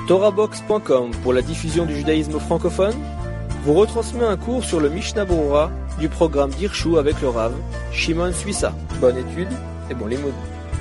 TorahBox.com pour la diffusion du judaïsme francophone vous retransmet un cours sur le Mishnah Berurah du programme d'Irshu avec le Rav Shimon Suissa. Bonne étude et bon limoud.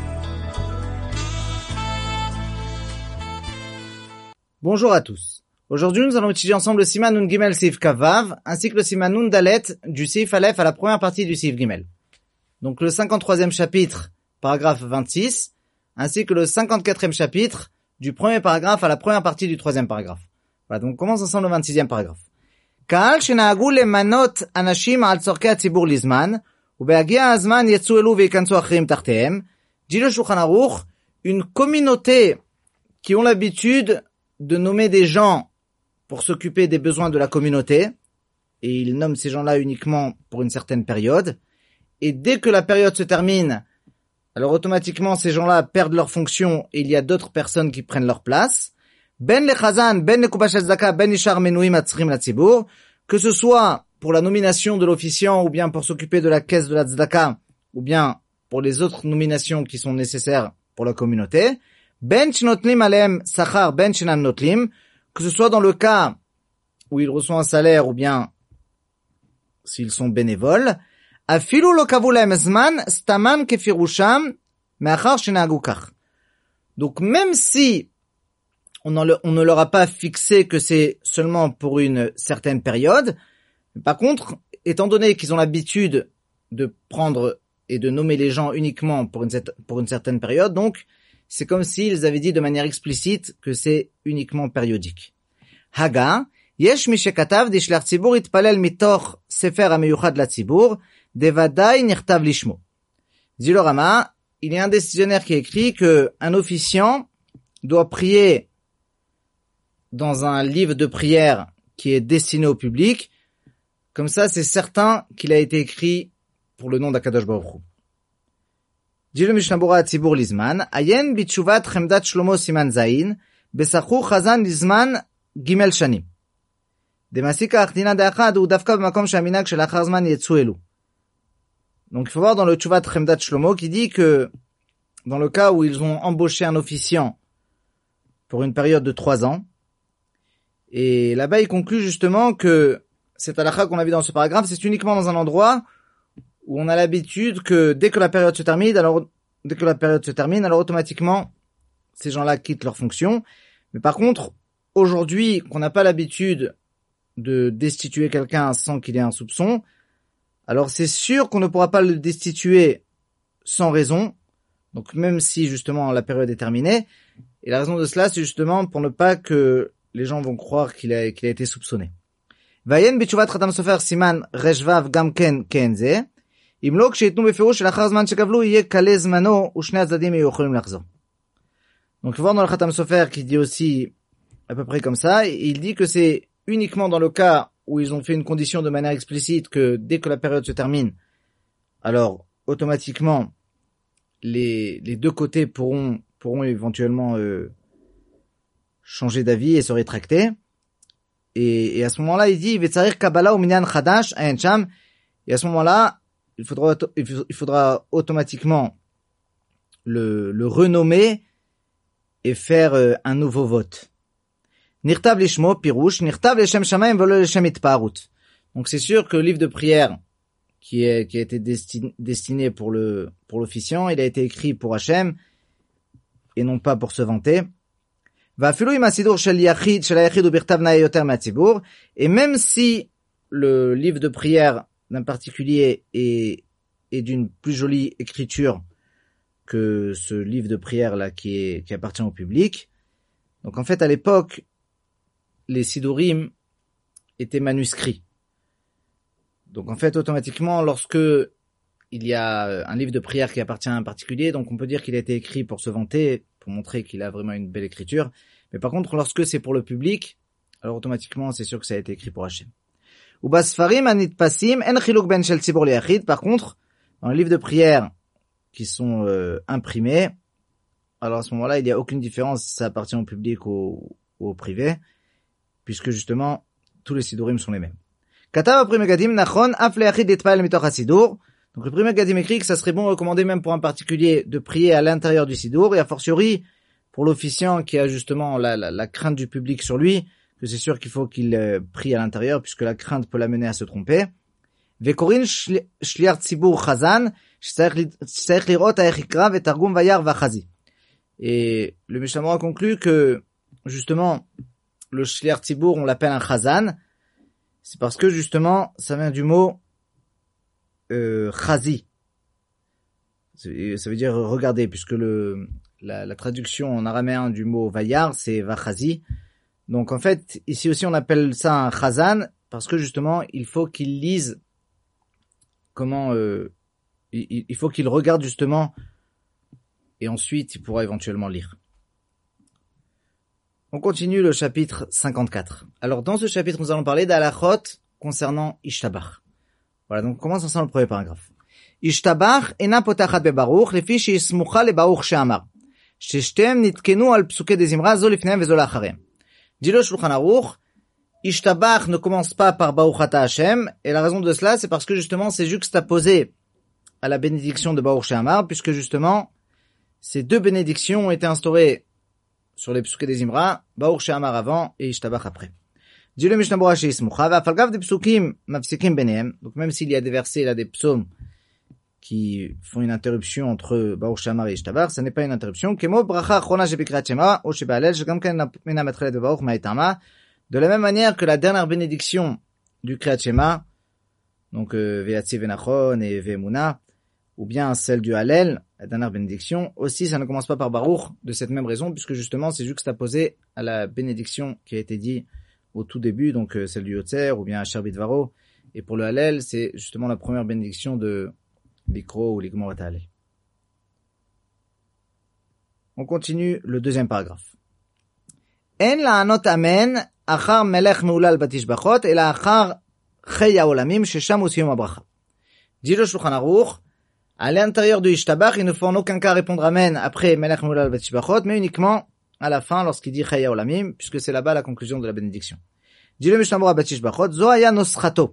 Bonjour à tous. Aujourd'hui, nous allons étudier ensemble le Siman Nun Gimel Seif Kavav ainsi que le Siman Nun Dalet du Seif Aleph à la première partie du Seif Gimel. Donc le 53e chapitre, paragraphe 26, ainsi que le 54e chapitre du premier paragraphe à la première partie du troisième paragraphe. Voilà, donc on commence ensemble le 26e paragraphe. Ka'al shena'agu lemanot anashim al tzorkei hatzibur lizman, ubehagia hazman yetzu elu veikanzu achrim tartehem. Dit le Shulchan Aruch, une communauté qui ont l'habitude de nommer des gens pour s'occuper des besoins de la communauté, et ils nomment ces gens-là uniquement pour une certaine période, et dès que la période se termine, alors automatiquement ces gens-là perdent leur fonction et il y a d'autres personnes qui prennent leur place. Ben le chazan, ben le kubash tzedaka, ben ishar menuim atzrim latzibur, que ce soit pour la nomination de l'officiant ou bien pour s'occuper de la caisse de la tzedaka ou bien pour les autres nominations qui sont nécessaires pour la communauté. Ben shnotlim aleem sachar, ben shenan notlim, que ce soit dans le cas où ils reçoivent un salaire ou bien s'ils sont bénévoles. Afilu lo kavu lahem zman stamam kefirusham me'achar shenahagu kach. Donc même si on ne leur a pas fixé que c'est seulement pour une certaine période, par contre, étant donné qu'ils ont l'habitude de prendre et de nommer les gens uniquement pour une certaine période, donc c'est comme s'ils avaient dit de manière explicite que c'est uniquement périodique. Haga, yesh mi shekatav dishlach tzibur itpalel mitoch sefer hameyuchad latzibur devadai nirtav lishmo. Dit le Rama, il y a un décisionnaire qui écrit que un officiant doit prier dans un livre de prière qui est destiné au public. Comme ça, c'est certain qu'il a été écrit pour le nom d'Akadosh Baruch Hu. Dit le Mishnah Berurah Tzibur Lizman, Ayen bitshuvat Chemdat Shlomo Siman Zayin, Besachu Chazan Lizman Gimel Shanim. Demasika Achdina Deachad ou Dafka B'makom Shaminag Shel Achar Zman Yetzu Elu. Donc il faut voir dans le Tshuvat Chemdat Shlomo qui dit que dans le cas où ils ont embauché un officiant pour une période de 3 ans, et là-bas il conclut justement que cette halakha qu'on a vu dans ce paragraphe, c'est uniquement dans un endroit où on a l'habitude que dès que la période se termine, alors automatiquement ces gens-là quittent leur fonction. Mais par contre, aujourd'hui qu'on n'a pas l'habitude de destituer quelqu'un sans qu'il ait un soupçon, alors c'est sûr qu'on ne pourra pas le destituer sans raison, donc même si justement la période est terminée. Et la raison de cela, c'est justement pour ne pas que les gens vont croire qu'il a été soupçonné. Vayen b'tshuvat Khatam Sofer siman reshvav gamken kenze, imlo ksheitnu befirush lachar zman shekavlu yeh kale zmano u'shnei hatzadim yehyu yochelim lachzor. Donc il faut voir dans le Khatam Sofer qui dit aussi à peu près comme ça, il dit que c'est uniquement dans le cas où ils ont fait une condition de manière explicite que dès que la période se termine, alors automatiquement les deux côtés pourront éventuellement changer d'avis et se rétracter. Et à ce moment-là, il dit Vetzarir Kabbalah ou Minyan Chadash Ayen Sham. Et à ce moment-là, il faudra automatiquement le renommer et faire un nouveau vote. Nirtav lishmo pirouche, nirtav leshem shamayim velo leshem itparut. Donc c'est sûr que le livre de prière qui a été destiné pour l'officiant, il a été écrit pour Hachem et non pas pour se vanter. Va filu im hasidur shel yachid u birtav na'eh yoter me'hatzibur. Et même si le livre de prière d'un particulier est d'une plus jolie écriture que ce livre de prière là qui appartient au public. Donc en fait à l'époque les sidurim étaient manuscrits. Donc en fait, automatiquement, lorsque il y a un livre de prière qui appartient à un particulier, donc on peut dire qu'il a été écrit pour se vanter, pour montrer qu'il a vraiment une belle écriture. Mais par contre, lorsque c'est pour le public, alors automatiquement, c'est sûr que ça a été écrit pour Hachem. Ubasfarim anitpasim en chiluk ben shel tzibur liyachid. Par contre, dans les livres de prière qui sont imprimés, alors à ce moment-là, il n'y a aucune différence si ça appartient au public ou au privé, puisque justement, tous les sidurim sont les mêmes. Katav Pri Megadim nachon af leyachid litpa'el mitoch hasidur. Donc le Pri Megadim écrit que ça serait bon recommandé même pour un particulier de prier à l'intérieur du sidur, et a fortiori pour l'officiant qui a justement la crainte du public sur lui, que c'est sûr qu'il faut qu'il prie à l'intérieur, puisque la crainte peut l'amener à se tromper. Vekorin shliar tzibur chazan, sh'tzarich lirot ha'ech yikra vetargum vayar vachazi. Et le Mishnah Berurah conclut que, justement, le shliar tzibur, on l'appelle un chazan, c'est parce que, justement, ça vient du mot chazi. Ça veut dire regarder, puisque la traduction en araméen du mot vayar, c'est vachazi. Donc en fait, ici aussi on appelle ça un chazan, parce que justement, il faut qu'il lise comment... il faut qu'il regarde justement, et ensuite il pourra éventuellement lire. On continue le chapitre 54. Alors dans ce chapitre, nous allons parler d'halachot concernant Ishtabach. Voilà, donc on commence ensemble le premier paragraphe. Ishtabach ena potachat bebaruch, lefi sheismucha lebaruch she'amar. Sheshtem nitkenu al psuke de zimra, zo lifnehem vezo lacharem. Dit le Shulchan Aruch, Ishtabach ne commence pas par Baruch Ata Hashem, et la raison de cela, c'est parce que justement, c'est juxtaposé à la bénédiction de Baruch She'amar, puisque justement, ces deux bénédictions ont été instaurées sur les psukim des Imra, Baruch She'amar avant et Ishtabach après. Dit le Mishnah Berurah she'ismucha, ve'afalgav de psukim mafsikim benehem, donc même s'il y a des versets, là, des psaumes qui font une interruption entre Baruch She'amar et Ishtabach, ce n'est pas une interruption. Kemo bracha achrona shebikrat shema, o shebehalel, shegam ken mina matchelet bebaruch ma'itama. De la même manière que la dernière bénédiction du Kriyat Shema, donc ve'yatziv venachon et ve'emuna, ou bien celle du Hallel, la dernière bénédiction, aussi ça ne commence pas par Baruch, de cette même raison, puisque justement c'est juxtaposé à la bénédiction qui a été dit au tout début, donc celle du Yotzer, ou bien Asher Bidvaro, et pour le Hallel, c'est justement la première bénédiction de l'Ikro ou l'Igmor et Hallel. On continue le deuxième paragraphe. En la'anot amen achar melech meulal batishbachot ela achar chei haolamim shesham hu siyum habracha. Dit le Shulchan Aruch, à l'intérieur du Ishtabach, il ne faut en aucun cas répondre amen après melech meulal batishbachot, mais uniquement à la fin lorsqu'il dit chei haolamim, puisque c'est là-bas la conclusion de la bénédiction. Dit le Mishnah Berurah batishbachot, zo haya nosrato.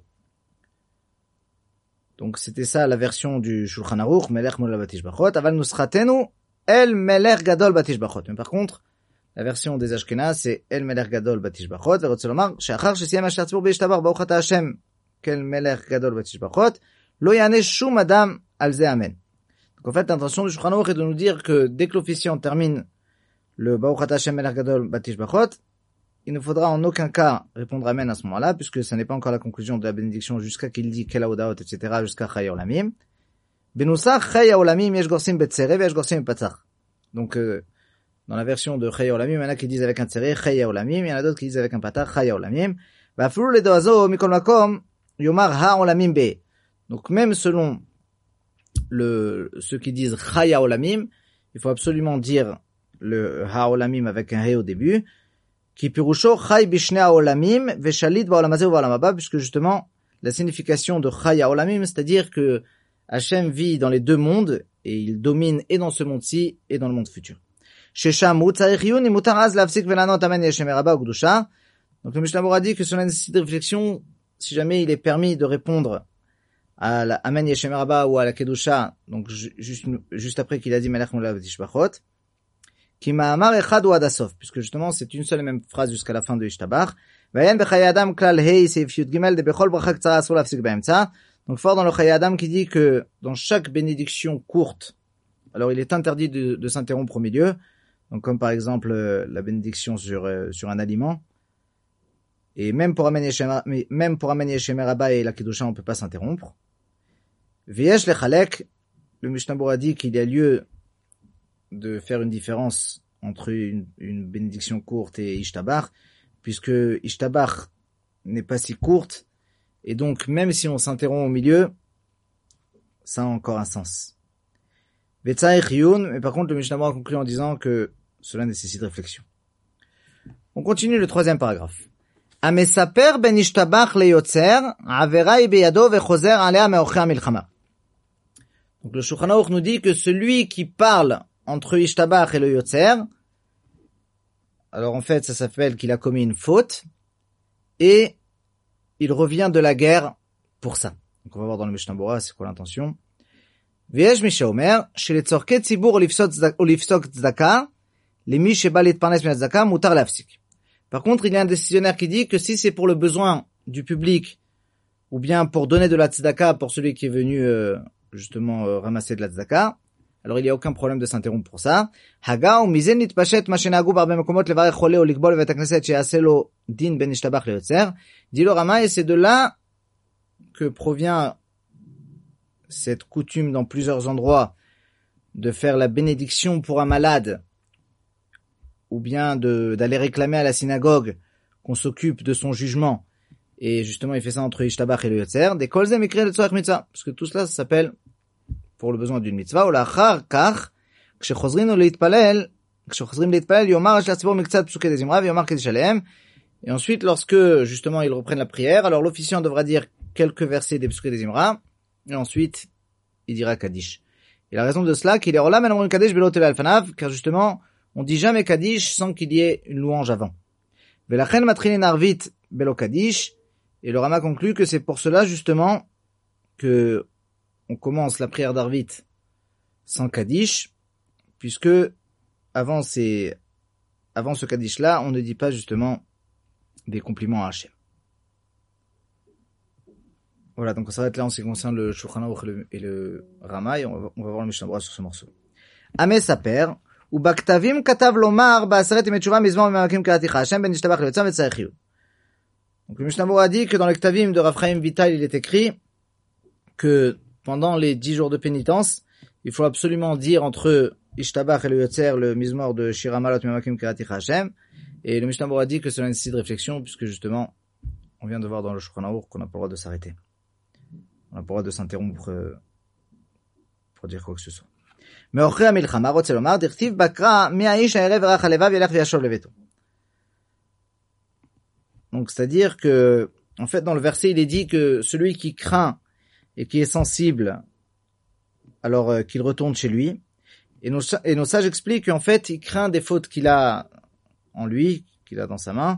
Donc c'était ça la version du Shulchan Aruch, melech meulal batishbachot, aval nosratenu el melech gadol batishbachot. Mais par contre, la version des Ashkenaz, c'est El Melech Gadol Batishbachot, ורוצה לומר, שאחר שסיים השליח ציבור בהשתבח, ברוך אתה השם, כאל מלך גדול בתשבחות, לא יענה שום אדם על זה אמן. Donc en fait, l'intention du Shulchan Aruch est de nous dire que dès que l'officiant termine le Baruch Ata Hashem Melech Gadol Batishbachot, il ne faudra en aucun cas répondre amen à ce moment-là, puisque ce n'est pas encore la conclusion de la bénédiction jusqu'à qu'il dit Kel Haodaot, etc., jusqu'à Chai Haolamim. Benusach Chai Haolamim yesh gorsim betzere veyesh gorsim bepatzach. Donc, dans la version de Chai Haolamim, il y en a qui disent avec un tzere, Chai Haolamim, il y en a d'autres qui disent avec un patach, Chai Haolamim. Va'aflu ledoazo mikol makom yomar ha'olamim be. Donc même selon ceux qui disent Chai Haolamim, il faut absolument dire le ha'olamim avec un he au début, qui pirusho Chai bishne ha'olamim veshalit ba'olam hazeh u'ba'olam haba, puisque justement la signification de Chai Haolamim, c'est-à-dire que Hachem vit dans les deux mondes et il domine et dans ce monde-ci et dans le monde futur. Donc le Mishnah Berurah dit que cela nécessite de réflexion si jamais il est permis de répondre à la Amen Yeshem Rabba ou à la Kedusha, donc juste après qu'il a dit Melech Meulal Batishbachot, qui ma'amar echad ou adasof, puisque justement c'est une seule et même phrase jusqu'à la fin de Ishtabach. Vayen b'chayei adam klal hei seif yud gimel de bechol bracha ktsara asur lafsik b'emtza. Donc fort dans le Chayei Adam qui dit que dans chaque bénédiction courte, alors il est interdit de s'interrompre au milieu. Donc comme par exemple la bénédiction sur un aliment, et même pour Amen Yeshem Rabba et la Kedusha, on peut pas s'interrompre. V'yesh lechalek, le Mishnah Berurah dit qu'il y a lieu de faire une différence entre une bénédiction courte et Ishtabach, puisque Ishtabach n'est pas si courte, et donc même si on s'interrompt au milieu, ça a encore un sens. Mais par contre, le Mishnah Berurah conclut en disant que cela nécessite réflexion. On continue le troisième paragraphe. Amesaper ben ishtabach le yotzer, avera beyado vechozer alea meocher milchama. Donc le Shulchan Aruch nous dit que celui qui parle entre Ishtabach et le yotzer, alors en fait ça s'appelle qu'il a commis une faute, et il revient de la guerre pour ça. Donc on va voir dans le Mishnah Berurah c'est quoi l'intention. ויש מי שאומר שלצורכי ציבור או לפסוק צדקה, Les mish et balit parnes minazaka mutar lafsik. Par contre, il y a un décisionnaire qui dit que si c'est pour le besoin du public, ou bien pour donner de la tzedaka pour celui qui est venu, ramasser de la tzedaka, alors il n'y a aucun problème de s'interrompre pour ça. Haga ou mizen nitpashet ma shenagu barbe makomot levarech chole ou likbol bevet hakneset she'aseh lo din ben ishtabach leyotzer. Dit le Rama, et c'est de là que provient cette coutume dans plusieurs endroits de faire la bénédiction pour un malade, ou bien d'aller réclamer à la synagogue qu'on s'occupe de son jugement. Et justement, il fait ça entre Ishtabach et le Yotzer. Des kolzem écrit le tzorach mitzvah. Parce que tout cela, ça s'appelle pour le besoin d'une mitzvah. Ou l'achar kach, kshechozrin leitpalel yomar ashlar tzibor miktzat psuke des imra yomar kedish alehem. Et ensuite, lorsque justement ils reprennent la prière, alors l'officiant devra dire quelques versets des psuke des imra, et ensuite il dira Kaddish. Et la raison de cela, qu'il est olam en Kaddish belot alfanav, car justement, on dit jamais Kaddish sans qu'il y ait une louange avant. Velachen matrinin arvit belo Kaddish. Et le Rama conclut que c'est pour cela, justement, que on commence la prière d'Arvit sans Kaddish, puisque avant ce Kaddish-là, on ne dit pas, justement, des compliments à Hachem. Voilà, donc on s'arrête là en ce qui concerne le Shulchan Aruch et le Rama, et on va voir le Mishnah Berurah sur ce morceau. Amé Saper, ou Baktavim katav lomar ba'aseret emet tshuva mizmor memakim karaticha Hashem ben ishtabach leyotzam v'tzarechiyut. Donc le Mishnah Berurah a dit que dans le Ktavim de Rav Chaim Vital, il est écrit que pendant les 10 jours de pénitence, il faut absolument dire entre Ishtabach et le Yotzer le Mizmor de Shir Hamalot Memakim Karaticha Hashem. Et le Mishnah Berurah a dit que cela nécessite de réflexion, puisque justement, on vient de voir dans le Shulchan Aruch qu'on n'a pas le droit de s'arrêter. On n'a pas le droit de s'interrompre pour dire quoi que ce soit. Mais Ochre HaMilchama Rotze Lomar Dirtiv Bakra Mi'aish Ha'erev Erach HaLevav Yelech V'Yashov Leveto. Donc, c'est-à-dire que, en fait, dans le verset, il est dit que celui qui craint et qui est sensible, alors qu'il retourne chez lui. Et nos sages expliquent qu'en fait, il craint des fautes qu'il a en lui, qu'il a dans sa main.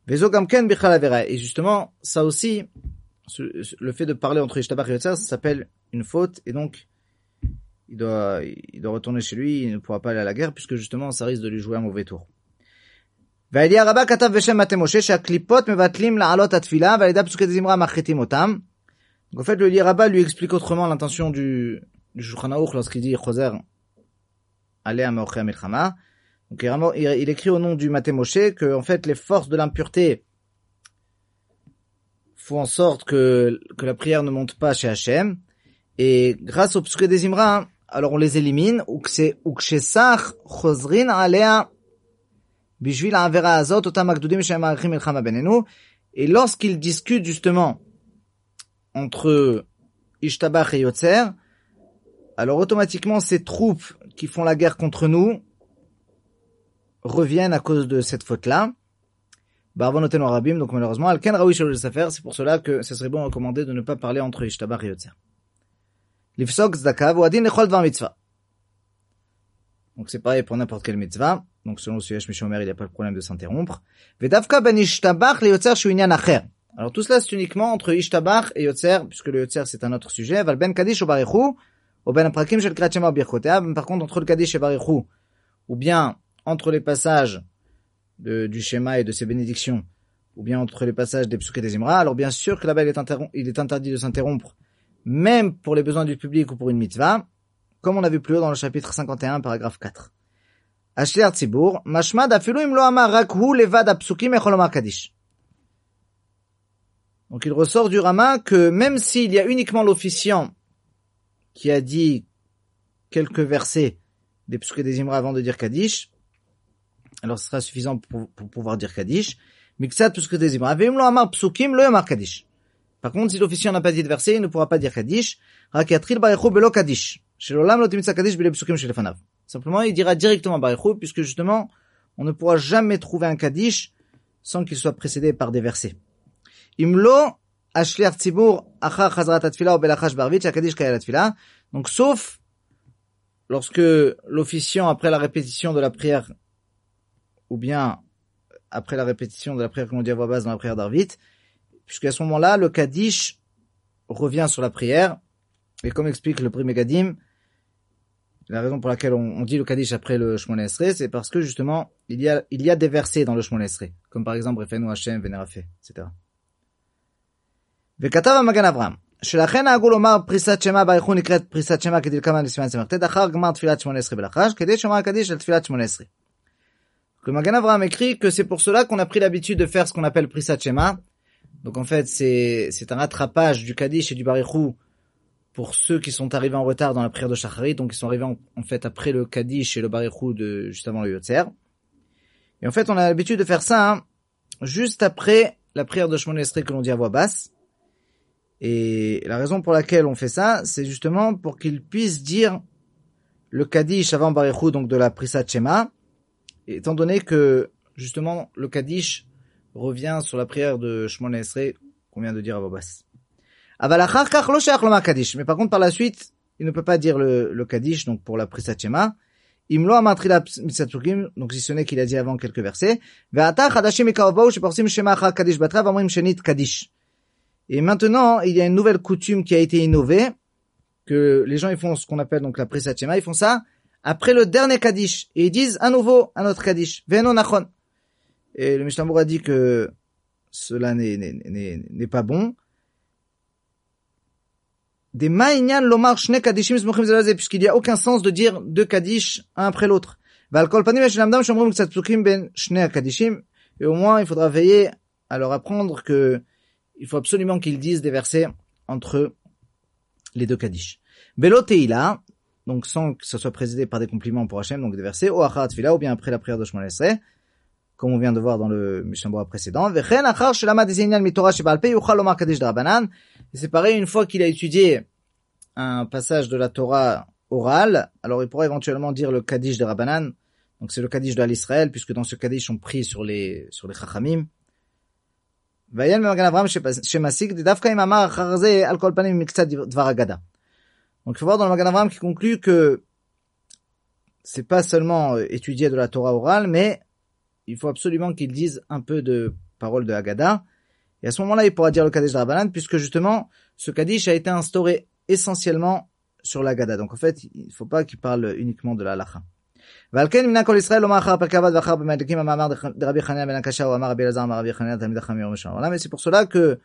Et justement, ça aussi, le fait de parler entre Ishtabach et Yotzer, ça s'appelle une faute, et donc, il doit retourner chez lui, il ne pourra pas aller à la guerre, puisque justement, ça risque de lui jouer un mauvais tour. והאליהו רבה כתב בשם מטה משה שהקליפות מבטלים לעלות התפילה ועל ידי פסוקי דזמרה מחריטים אותם. Donc en fait, le Eli Rabba lui explique autrement l'intention du Shulchan Aruch lorsqu'il dit Choser Alea Me'ochei HaMilchama. Donc il écrit au nom du Maté Moshe que en fait les forces de l'impureté font en sorte que la prière ne monte pas chez Hachem, et grâce au psuké des Imra, alors on les élimine, ou que chez Sach Chozrin Alea Bishvil Avera Azot Otam Akdudim Shem Arachim Milchama Benenu. Et lorsqu'ils discutent justement entre Ishtabach et Yotzer, alors automatiquement ces troupes qui font la guerre contre nous reviennent à cause de cette faute-là. Barvanotenu Arabim, donc malheureusement, Alken Raoui Shelo Safer, c'est pour cela que ce serait bon recommandé de ne pas parler entre Ishtabach et Yotzer. Lifsok Zdaka Voadin Lechol Dvar Mitzvah. Donc c'est pareil pour n'importe quelle mitzvah. Donc selon le Suyesh Mishomer, il n'y a pas le problème de s'interrompre. Vedavka ben Ishtabach le Yotzer shu inyan acher. Alors tout cela c'est uniquement entre Ishtabach et Yotzer, puisque le Yotzer c'est un autre sujet. Val ben Kaddish ou Barichu, ou ben Aprakim shel Kriyat Shema ou Birkotea. Par contre entre le Kaddish et Barichu, ou bien entre les passages du Shema et de ses bénédictions, ou bien entre les passages des Psuké des Imra, alors bien sûr que là-bas il est interdit de s'interrompre, même pour les besoins du public ou pour une mitzvah, comme on a vu plus haut dans le chapitre 51, paragraphe 4. Ashliar Tzibur, Mashmad afilu im lo amar rak hu levad apsukim echol omar Kaddish. Donc il ressort du Rama que même s'il y a uniquement l'officiant qui a dit quelques versets des Psuké des Imra avant de dire Kaddish, alors ce sera suffisant pour pouvoir dire Kaddish. Miksat Psuké des Imra, veim lo amar psukim lo yomar Kaddish. Par contre, si l'officiant n'a pas dit de verset, il ne pourra pas dire Kaddish. Rak yatril barechu belo Kaddish. Shelolam lo timitza Kaddish bile psukim shelefanav. Simplement, il dira directement barechu, puisque justement, on ne pourra jamais trouver un Kaddish sans qu'il soit précédé par des versets. Imlo ashliach tzibur achar chazrat atfila ou belachash barvit shakadish kaya atfila. Donc, sauf lorsque l'officiant, après la répétition de la prière, ou bien après la répétition de la prière que l'on dit à voix basse dans la prière d'Arvit, puisqu'à ce moment-là, le Kaddish revient sur la prière, et comme explique le Pri Megadim, la raison pour laquelle on dit le Kaddish après le Shmona Esrei, c'est parce que justement, il y a des versets dans le Shmona Esrei, comme par exemple, Refenu Hashem, Venerafé, etc. וכתב המגן אברהם, שלכן נהגו לומר פריסת שמע באריכות נקראת פריסת שמע כדלקמן לסימן סמ"ט, אחר גמר תפילת שמונה עשרה בלחש, כדי שומר הקדיש על תפילת שמונה עשרה. Le Magan Avraham écrit que c'est pour cela qu'on a pris l'habitude de faire ce qu'on appelle Prisat Shema. Donc en fait, c'est un rattrapage du Kaddish et du Barichou pour ceux qui sont arrivés en retard dans la prière de Shacharit, donc ils sont arrivés en fait après le Kaddish et le Barichou juste avant le Yotzer. Et en fait, on a l'habitude de faire ça juste après la prière de Shmona Esrei que l'on dit à voix basse. Et la raison pour laquelle on fait ça, c'est justement pour qu'ils puissent dire le Kaddish avant Barichou, donc de la Prisat Shema, étant donné que justement le Kaddish revient sur la prière de Shmona Esrei qu'on vient de dire à voix basse. Mais par contre par la suite, il ne peut pas dire le Kaddish, donc pour la Prisat Shema. Imlo amatri la mitzatukim, donc si ce n'est qu'il a dit avant quelques versets. Et maintenant, il y a une nouvelle coutume qui a été innovée, que les gens ils font ce qu'on appelle donc la Prisat Shema, ils font ça après le dernier Kaddish, et ils disent à nouveau un autre Kaddish, Ve'eno nachon. Et le Mishnah Berurah dit que cela n'est pas bon. Des ma'inyan lomar shne Kaddishim smuchim ze leze, puisqu'il n'y a aucun sens de dire deux Kaddish un après l'autre. Val kol panim yesh lamdam shomrim ktsat psukim ben shne Kaddishim, et au moins il faudra veiller à leur apprendre que il faut absolument qu'ils disent des versets entre les deux Kaddish. Belo teila, donc sans que ça soit précédé par des compliments pour Hachem, donc des versets, ou achar tefila, ou bien après la prière de Shmona Esrei, comme on vient de voir dans le Mishnah Berurah précédent. Vechen achar shelama dezinyan mitorah sheba'al peh yuchal lomar kaddish d'Rabanan. Et c'est pareil, une fois qu'il a étudié un passage de la Torah orale, alors il pourra éventuellement dire le kaddish de Rabbanan. Donc c'est le kaddish de Al-Israël, puisque dans ce kaddish on prie sur les chachamim. Vayel Magan Avraham shemasik dafka im amar achar ze al kol panim miktsat dvar agada. Donc il faut voir dans le Magan Avraham qui conclut que c'est pas seulement étudier de la Torah orale, mais il faut absolument qu'ils disent un peu de paroles de Haggadah. Et à ce moment-là, il pourra dire le Kaddish de Rabbanan, puisque justement, ce Kaddish a été instauré essentiellement sur la Haggadah. Donc en fait, il ne faut pas qu'il parle uniquement de la halacha. Valken mina kol Israël lomar achar perkei avot v'achar b'medlikim amar de Rabbi Chanina ben Akasha ou amar Rabbi Elazar amar Rabbi Chanina talmid chacham yom rishon. Voilà, mais c'est pour cela que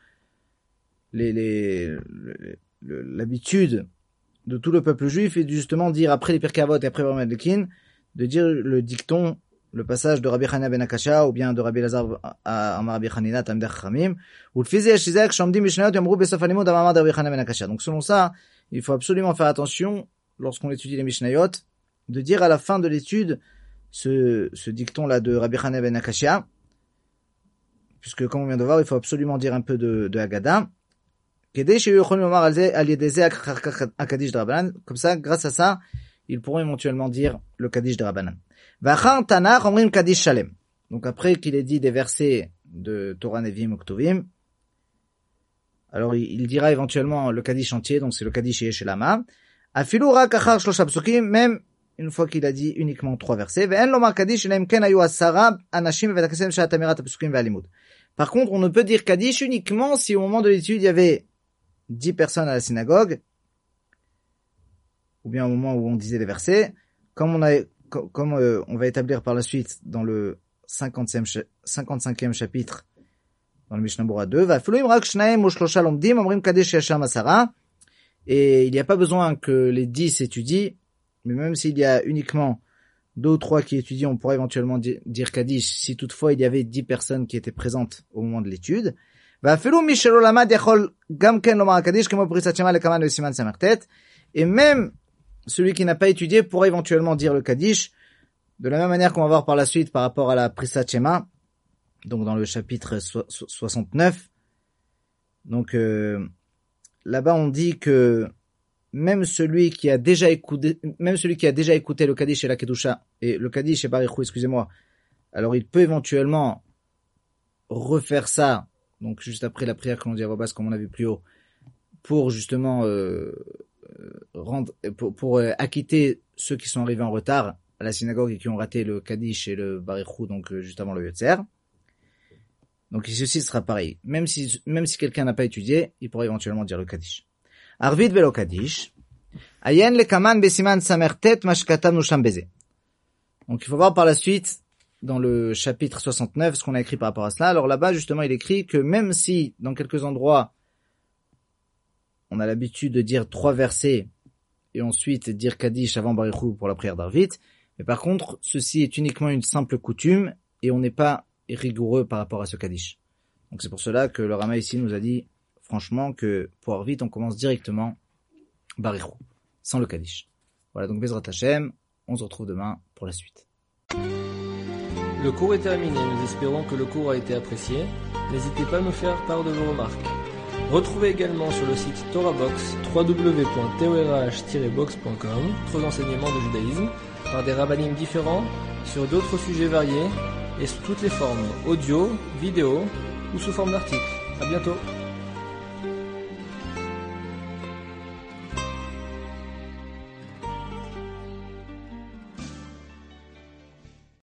l'habitude de tout le peuple juif est justement dire après les perkei avot et après les medlikim, de dire le dicton, le passage de Rabbi Chanina ben Akasha ou bien de Rabbi Elazar amar Rabbi Chanina talmid chachamim, ou le fizi yeshizek shomdim mishnayot yomru besof halimud amar de Rabbi Chanina ben Akasha. Donc selon ça, il faut absolument faire attention lorsqu'on étudie les mishnayot de dire à la fin de l'étude ce dicton-là de Rabbi Chanina ben Akasha, puisque comme on vient de voir, il faut absolument dire un peu de Haggadah. Comme ça, grâce à ça, ils pourront éventuellement dire le Kaddish de Rabbanan. Donc après qu'il ait dit des versets de Torah, Nevim, Oktuvim, alors il dira éventuellement le Kaddish entier, donc c'est le Kaddish Yeshelama. Afilu rak achar shlosha psukim, même une fois qu'il a dit uniquement 3 versets. Ve'en lomar Kaddish elem ken hayu 10 anashim ve'takasem she'at amirat psukim ve'alimud. Par contre, on ne peut dire Kaddish uniquement si au moment de l'étude il y avait 10 personnes à la synagogue, ou bien au moment où on disait les versets, comme on va établir par la suite dans le 55e chapitre dans le Mishnah Berurah 2, et il n'y a pas besoin que les 10 étudient, mais même s'il y a uniquement 2 ou 3 qui étudient, on pourrait éventuellement dire Kaddish si toutefois il y avait 10 personnes qui étaient présentes au moment de l'étude. Et même celui qui n'a pas étudié pourra éventuellement dire le Kaddish, de la même manière qu'on va voir par la suite par rapport à la Prisat Shema, donc dans le chapitre 69. Donc là-bas on dit que même celui qui a déjà écouté le Kaddish et la Kedusha, et le Kaddish et Barichou, excusez-moi, alors il peut éventuellement refaire ça, donc juste après la prière que l'on dit à voix basse, comme on a vu plus haut, pour justement pour acquitter ceux qui sont arrivés en retard à la synagogue et qui ont raté le Kaddish et le Barichou, donc juste avant le Yotzer. Donc ceci sera pareil. Même si quelqu'un n'a pas étudié, il pourra éventuellement dire le Kaddish. Arvid velo Kaddish. Ayen lekaman besiman samertet mashkatam nusham beze. Donc il faut voir par la suite, dans le chapitre 69, ce qu'on a écrit par rapport à cela. Alors là-bas, justement, il écrit que même si, dans quelques endroits, on a l'habitude de dire 3 versets, et ensuite dire Kaddish avant Barichou pour la prière d'Arvit, mais par contre, ceci est uniquement une simple coutume, et on n'est pas rigoureux par rapport à ce Kaddish. Donc c'est pour cela que le Rama ici nous a dit, franchement, que pour Arvit, on commence directement Barichou, sans le Kaddish. Voilà, donc Bezrat Hashem, on se retrouve demain pour la suite. Le cours est terminé, nous espérons que le cours a été apprécié. N'hésitez pas à nous faire part de vos remarques. Retrouvez également sur le site TorahBox www.torah-box.com d'autres enseignements de judaïsme par des rabbinim différents sur d'autres sujets variés et sous toutes les formes, audio, vidéo ou sous forme d'articles. À bientôt.